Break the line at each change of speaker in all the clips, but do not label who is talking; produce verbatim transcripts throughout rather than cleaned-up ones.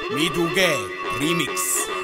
ميدو جاي ريميكس.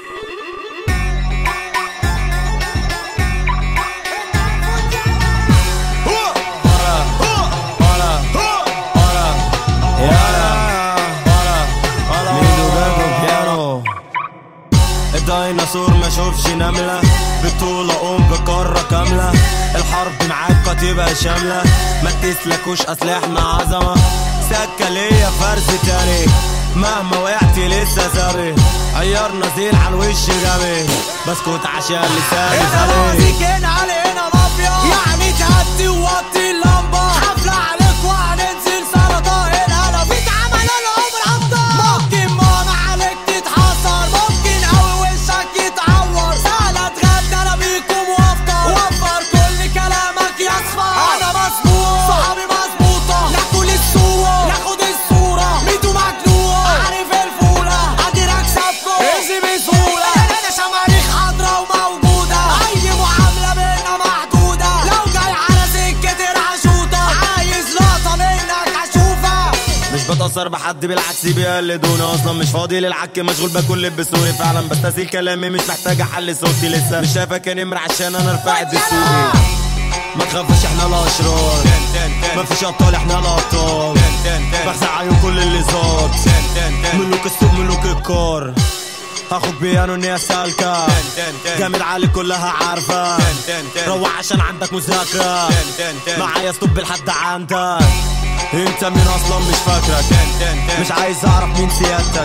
الديناصور ما شوفش نملة، بطولة قوم بقارة كاملة، الحرب معاك هتبقى شاملة، ما تسلكوش أسلحنا عظمة، سكة ليا فرز تاني، مهما وقعت لسه ثابت، عيار نزيل على الوش غبي، بسكت عشان لساني
خلي هنا علينا مافيا، يعني تهدي ووطي اللمبة، حفلة عليك وهننزل سرطان الهلا، فيك عمل العمر أبطال، ممكن ماما عليك تتحصر، ممكن قوي وشك يتعور، سهلة اتغدى أنا بيكم وافطر، وفر كل كلامك يصفر، أنا مظبوط صحابي مظبوطة، ناكل الصورة ناخد الصورة، ميدو مجنون عارف الفولة، قادر أكسبكم إيزي بسهولة، أنا شماريخ حاضرة وموجودة، أي معاملة بينا محدودة، لو جاي على سكة العشوطة، عايز لقطة منك هشوفها.
مش بتأثر بحد بالعكس بيقلدوني، اصلا مش فاضي للعك مشغول باكل لبسوني، فعلا بستسهل كلامي مش محتاج احل صوتي، لسه مش شايفك نمر عشان انا رفعت السوقي، ما تخافش احنا الاشرار، مفيش ابطال احنا الابطال، بخزع عيون كل اللي زاد، ملوك السوق ملوك الكار، هاخد بيانو اني اسالكا، جامد عالي كلها عارفة، روح عشان عندك مذاكرة، معايا ستوب لحد عندك، انت مين اصلا مش فاكرك، مش عايز اعرف مين سيادتك،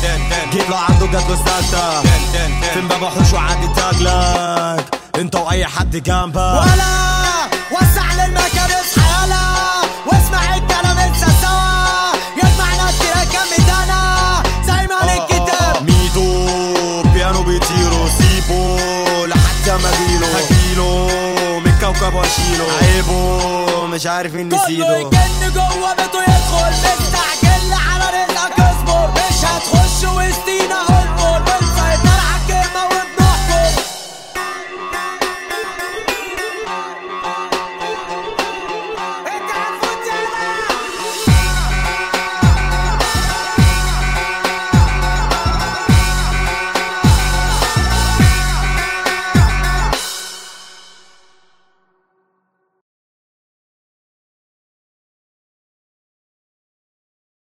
جيت له عنده جات له سالتك، فين بابا حوش وعندي تاجلك، انت واي حد جنبك،
ولا وسع للمكان اصحى يلا، واسمع الكلام انسى سوا، يجمعنا كتير كم دانا زي ما الكتاب،
ميدو بيانو بيطيرو، سيبو لحد ما اجيله، هجيله من كوكب واشيله، عيبه مش عارف اني
كله
نسيته،
يجن جوه بيته يدخل، مستعجل على رزقك اصبر، مش هتخش وسطينا اصبر،